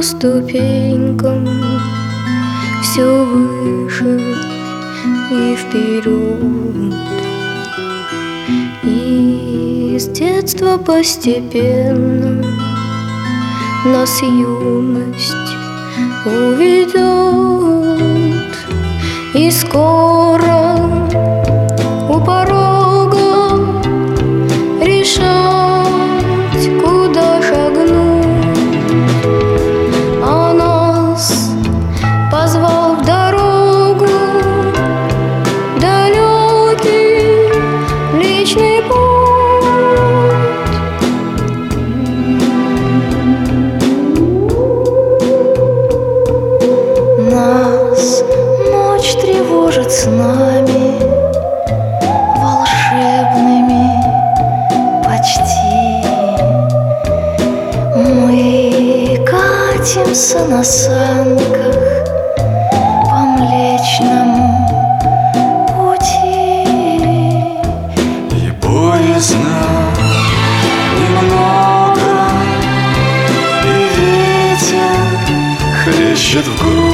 ступенькам все выше и вперед. И с детства постепенно нас юность уведет, и скоро у порога решать, куда шагнуть. А нас позвал в дорогу далекий личный путь. Нас ночь тревожит снами волшебными почти. Мы катимся на санках по Млечному пути. И поздно немного, и ветер хлещет в грудь.